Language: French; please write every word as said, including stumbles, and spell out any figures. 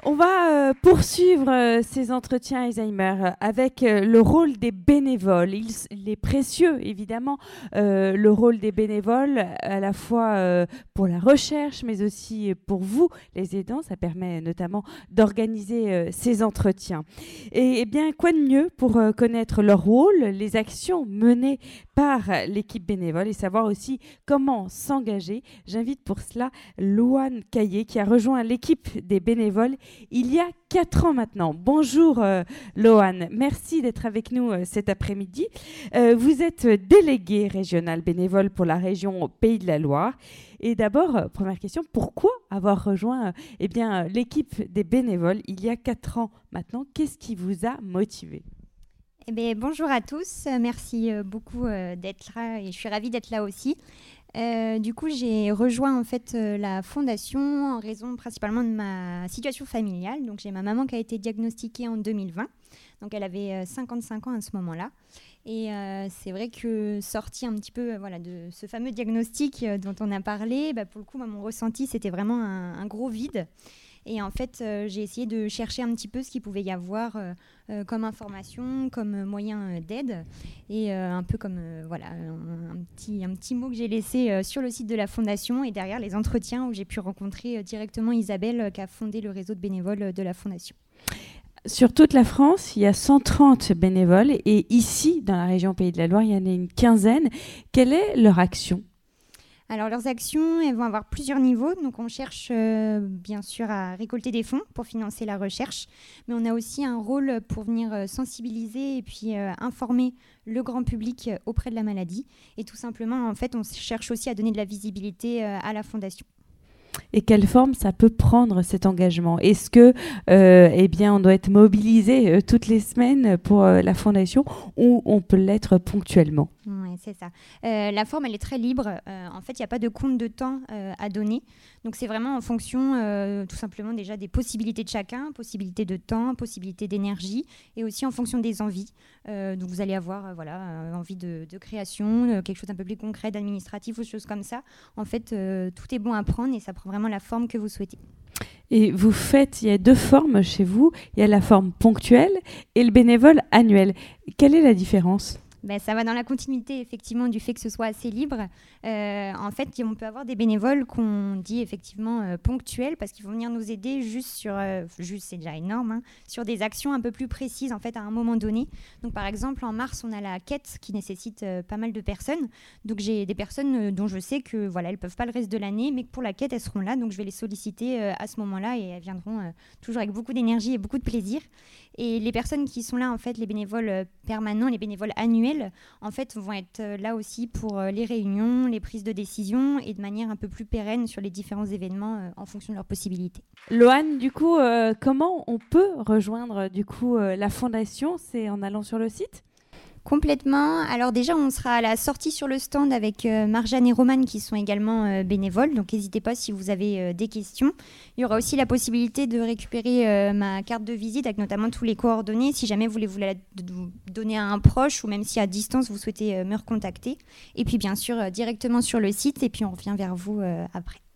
On va euh, poursuivre euh, ces entretiens Alzheimer euh, avec euh, le rôle des bénévoles. Il, il est précieux, évidemment, euh, le rôle des bénévoles, à la fois euh, pour la recherche, mais aussi pour vous, les aidants. Ça permet notamment d'organiser euh, ces entretiens. Et, eh bien, quoi de mieux pour euh, connaître leur rôle, les actions menées par l'équipe bénévole et savoir aussi comment s'engager. J'invite pour cela Loane Caillé qui a rejoint l'équipe des bénévoles il y a quatre ans maintenant. Bonjour euh, Loane, merci d'être avec nous euh, cet après-midi. Euh, vous êtes déléguée régionale bénévole pour la région Pays de la Loire. Et d'abord, euh, première question, pourquoi avoir rejoint euh, eh bien, euh, l'équipe des bénévoles il y a quatre ans maintenant? Qu'est-ce qui vous a motivé? Eh bien, bonjour à tous, merci beaucoup euh, d'être là et je suis ravie d'être là aussi. Euh, du coup, j'ai rejoint en fait euh, la fondation en raison principalement de ma situation familiale. Donc, j'ai ma maman qui a été diagnostiquée en deux mille vingt. Donc, elle avait euh, cinquante-cinq ans à ce moment-là. Et euh, c'est vrai que sorti un petit peu euh, voilà, de ce fameux diagnostic euh, dont on a parlé, bah, pour le coup, moi, mon ressenti, c'était vraiment un, un gros vide. Et en fait, euh, j'ai essayé de chercher un petit peu ce qu'il pouvait y avoir euh, euh, comme information, comme moyen euh, d'aide. Et euh, un peu comme euh, voilà, un, un, petit, un petit mot que j'ai laissé euh, sur le site de la Fondation et derrière les entretiens où j'ai pu rencontrer euh, directement Isabelle euh, qui a fondé le réseau de bénévoles euh, de la Fondation. Sur toute la France, il y a cent trente bénévoles. Et ici, dans la région Pays de la Loire, il y en a une quinzaine. Quelle est leur action ? Alors, leurs actions, elles vont avoir plusieurs niveaux. Donc, on cherche euh, bien sûr à récolter des fonds pour financer la recherche. Mais on a aussi un rôle pour venir euh, sensibiliser et puis euh, informer le grand public euh, auprès de la maladie. Et tout simplement, en fait, on cherche aussi à donner de la visibilité euh, à la Fondation. Et quelle forme ça peut prendre cet engagement? Est-ce que, euh, eh bien, on doit être mobilisé euh, toutes les semaines pour euh, la Fondation ou on peut l'être ponctuellement? Oui, c'est ça. Euh, la forme, elle est très libre. Euh, en fait, il n'y a pas de compte de temps euh, à donner. Donc, c'est vraiment en fonction, euh, tout simplement, déjà des possibilités de chacun, possibilités de temps, possibilités d'énergie, et aussi en fonction des envies. Euh, donc, vous allez avoir, euh, voilà, euh, envie de, de création, euh, quelque chose un peu plus concret, d'administratif ou choses comme ça. En fait, euh, tout est bon à prendre et ça prend vraiment la forme que vous souhaitez. Et vous faites, il y a deux formes chez vous. Il y a la forme ponctuelle et le bénévole annuel. Quelle est la différence ? Ben, ça va dans la continuité effectivement du fait que ce soit assez libre. Euh, en fait, on peut avoir des bénévoles qu'on dit effectivement euh, ponctuels parce qu'ils vont venir nous aider juste sur, euh, juste c'est déjà énorme, hein, sur des actions un peu plus précises en fait à un moment donné. Donc par exemple en mars on a la quête qui nécessite euh, pas mal de personnes. Donc j'ai des personnes euh, dont je sais que voilà elles peuvent pas le reste de l'année, mais que pour la quête elles seront là. Donc je vais les solliciter euh, à ce moment-là et elles viendront euh, toujours avec beaucoup d'énergie et beaucoup de plaisir. Et les personnes qui sont là en fait, les bénévoles euh, permanents, les bénévoles annuels, en fait, vont être là aussi pour les réunions, les prises de décision et de manière un peu plus pérenne sur les différents événements euh, en fonction de leurs possibilités. Loane, du coup, euh, comment on peut rejoindre du coup euh, la Fondation? C'est en allant sur le site ? Complètement. Alors déjà, on sera à la sortie sur le stand avec euh, Marjane et Romane qui sont également euh, bénévoles. Donc n'hésitez pas si vous avez euh, des questions. Il y aura aussi la possibilité de récupérer euh, ma carte de visite avec notamment tous les coordonnées si jamais vous voulez vous la d- donner à un proche ou même si à distance vous souhaitez euh, me recontacter. Et puis bien sûr euh, directement sur le site et puis on revient vers vous euh, après.